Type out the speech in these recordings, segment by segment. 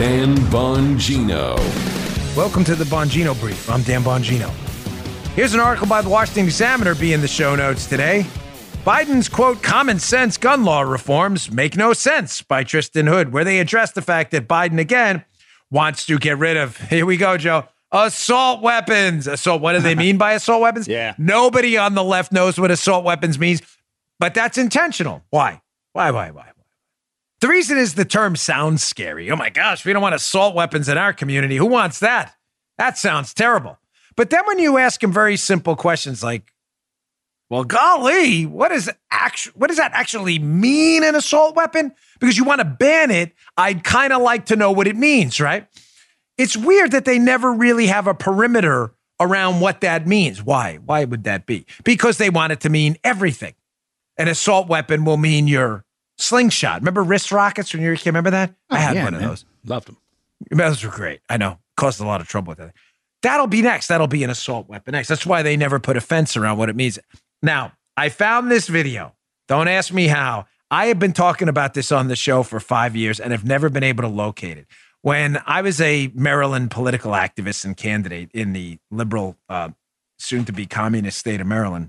Dan Bongino. Welcome to the Bongino Brief. I'm Dan Bongino. Here's an article by the Washington Examiner be in the show notes today. Biden's, quote, common sense gun law reforms make no sense by Tristan Hood, where they address the fact that Biden, again, wants to get rid of, here we go, Joe, assault weapons. Assault, what do they mean by assault weapons? Yeah. Nobody on the left knows what assault weapons means, but that's intentional. Why? Why? The reason is the term sounds scary. Oh my gosh, we don't want assault weapons in our community. Who wants that? That sounds terrible. But then when you ask them very simple questions like, well, golly, what does that actually mean, an assault weapon? Because you want to ban it, I'd kind of like to know what it means, right? It's weird that they never really have a perimeter around what that means. Why? Why would that be? Because they want it to mean everything. An assault weapon will mean your slingshot. Remember wrist rockets when you were a kid? Remember that? I had one of those. Loved them. Those were great. I know. Caused a lot of trouble with that. That'll be next. That'll be an assault weapon next. That's why they never put a fence around what it means. Now, I found this video. Don't ask me how. I have been talking about this on the show for 5 years and have never been able to locate it. When I was a Maryland political activist and candidate in the liberal, soon-to-be communist state of Maryland,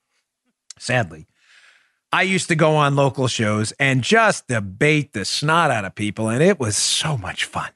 sadly, I used to go on local shows and just debate the snot out of people, and it was so much fun.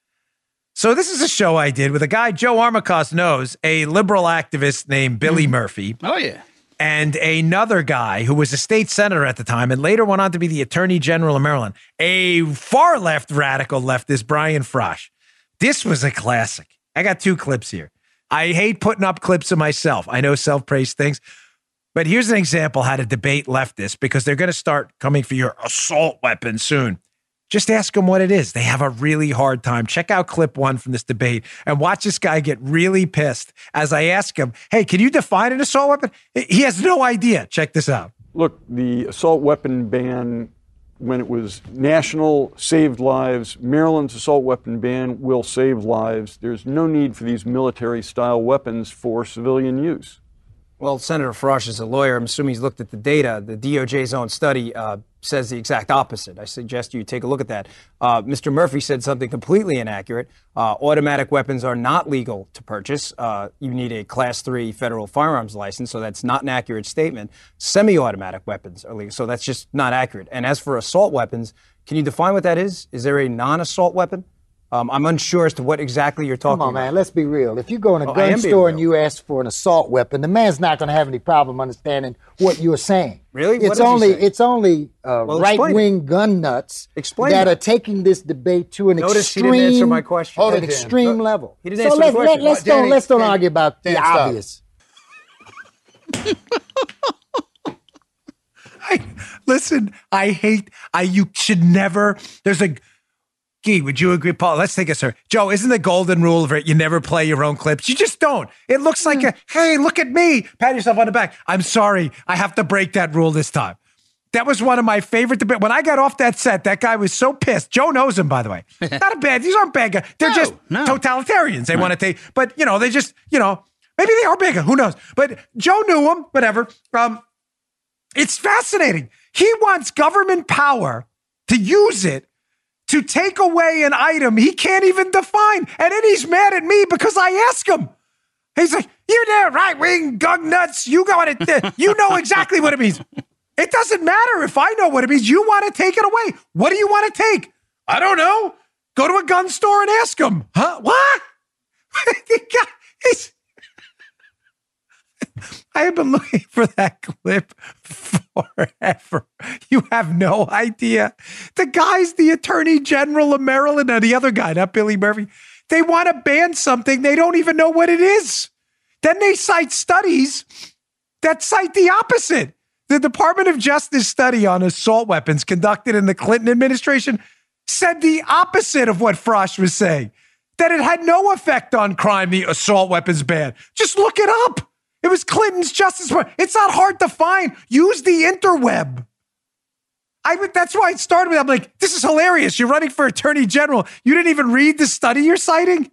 So this is a show I did with a guy Joe Armacost knows, a liberal activist named Billy Murphy. Oh, yeah. And another guy who was a state senator at the time and later went on to be the attorney general of Maryland, a far left radical leftist, Brian Frosh. This was a classic. I got 2 clips here. I hate putting up clips of myself. I know self-praise things. But here's an example how to debate leftists, because they're going to start coming for your assault weapon soon. Just ask them what it is. They have a really hard time. Check out clip 1 from this debate and watch this guy get really pissed as I ask him, hey, can you define an assault weapon? He has no idea. Check this out. Look, the assault weapon ban, when it was national, saved lives. Maryland's assault weapon ban will save lives. There's no need for these military-style weapons for civilian use. Well, Senator Frosh is a lawyer. I'm assuming he's looked at the data. The DOJ's own study says the exact opposite. I suggest you take a look at that. Mr. Murphy said something completely inaccurate. Automatic weapons are not legal to purchase. You need a Class 3 federal firearms license, so that's not an accurate statement. Semi-automatic weapons are legal, so that's just not accurate. And as for assault weapons, can you define what that is? Is there a non-assault weapon? I'm unsure as to what exactly you're talking about. Come on, man, let's be real. If you go in a gun store and you ask for an assault weapon, the man's not going to have any problem understanding what you're saying. Really? It's only right-wing gun nuts that are taking this debate to an Notice he didn't answer my question. Extreme level. He didn't answer the question. Let's don't argue about the obvious. You should never, there's a, Gee, would you agree, Paul? Let's take it, sir. Joe, isn't the golden rule of it, you never play your own clips? You just don't. It looks like hey, look at me. Pat yourself on the back. I'm sorry. I have to break that rule this time. That was one of my favorite debates. When I got off that set, that guy was so pissed. Joe knows him, by the way. These aren't bad guys. They're just totalitarians. They want to take, but, they just, maybe they are bigger. Who knows? But Joe knew him, whatever. It's fascinating. He wants government power to use it to take away an item he can't even define. And then he's mad at me because I ask him. He's like, you there, right-wing gun nuts. You got it. You know exactly what it means. It doesn't matter if I know what it means. You want to take it away. What do you want to take? I don't know. Go to a gun store and ask him. Huh? What? I have been looking for that clip forever. You have no idea. The guy's the attorney general of Maryland, and the other guy, not Billy Murphy. They want to ban something. They don't even know what it is. Then they cite studies that cite the opposite. The Department of Justice study on assault weapons conducted in the Clinton administration said the opposite of what Frosh was saying, that it had no effect on crime, the assault weapons ban. Just look it up. It was Clinton's Justice Department. It's not hard to find. Use the interweb. That's why it started with, I'm like, this is hilarious. You're running for attorney general. You didn't even read the study you're citing?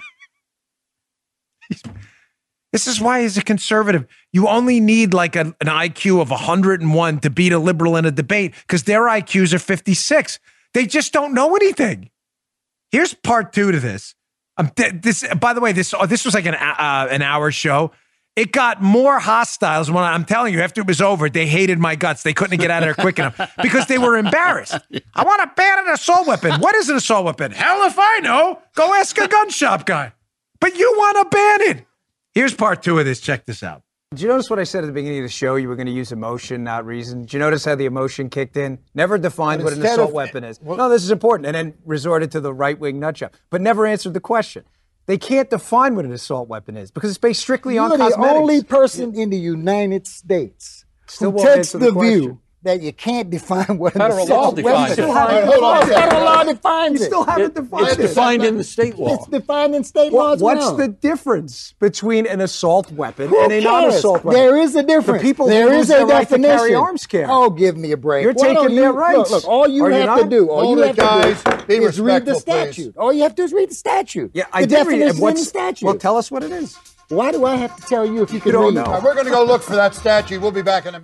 This is why, as a conservative, you only need like an IQ of 101 to beat a liberal in a debate because their IQs are 56. They just don't know anything. Here's part 2 to this. By the way, this was like an hour show. It got more hostile when I'm telling you, after it was over, they hated my guts. They couldn't get out of there quick enough because they were embarrassed. I want to ban an assault weapon. What is an assault weapon? Hell if I know. Go ask a gun shop guy. But you want to ban it. Here's part 2 of this. Check this out. Did you notice what I said at the beginning of the show? You were going to use emotion, not reason. Did you notice how the emotion kicked in? Never defined what an assault weapon is. No, this is important. And then resorted to the right-wing nutjob, but never answered the question. They can't define what an assault weapon is because it's based strictly on cosmetics. You're the only person in the United States who takes the view that you can't define what an assault weapon is. Federal law defines it. You still haven't defined it. It's defined in the state law. It's defined in state law as well. What's the difference between an assault weapon and a non-assault weapon? There is a difference. The people there is a right definition. To carry arms carry. Oh, give me a break. You're taking their rights. Look, all you have to do, is read the statute. Please. All you have to do is read the statute. Yeah, I did read it. What's in the statute? Well, tell us what it is. Why do I have to tell you if you can don't read? know. We're going to go look for that statute. We'll be back in a minute.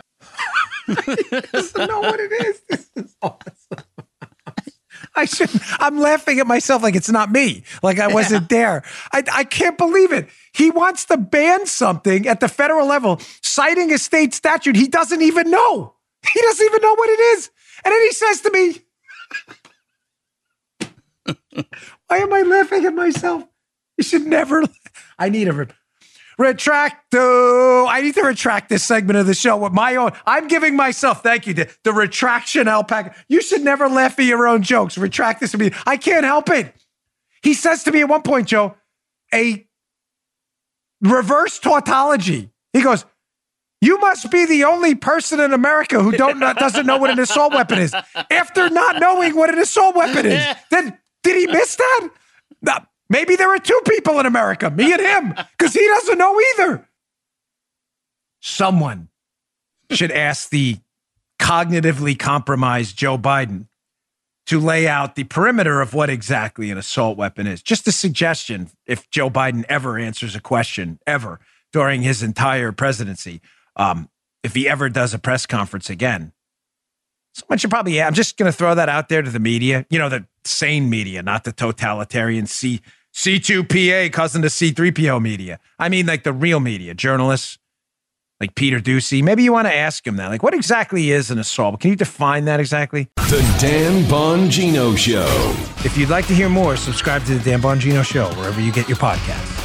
I know what it is. This is awesome. I'm laughing at myself like it's not me. Like I wasn't there. I can't believe it. He wants to ban something at the federal level, citing a state statute he doesn't even know. He doesn't even know what it is. And then he says to me, why am I laughing at myself? You should never. I need a retracto. I need to retract this segment of the show with my own. I'm giving myself, thank you, the retraction alpaca. You should never laugh at your own jokes. Retract this to me. I can't help it. He says to me at one point, Joe, a reverse tautology. He goes, you must be the only person in America who doesn't know what an assault weapon is. After not knowing what an assault weapon is, then did he miss that? No. Maybe there are 2 people in America, me and him, because he doesn't know either. Someone should ask the cognitively compromised Joe Biden to lay out the perimeter of what exactly an assault weapon is. Just a suggestion, if Joe Biden ever answers a question, ever, during his entire presidency, if he ever does a press conference again. Someone should probably, I'm just going to throw that out there to the media, the sane media, not the totalitarian C2PA cousin to C3PO media. I mean, like the real media, journalists like Peter Doocy. Maybe you want to ask him that. Like, what exactly is an assault? Can you define that exactly? The Dan Bongino Show. If you'd like to hear more, subscribe to the Dan Bongino Show, wherever you get your podcasts.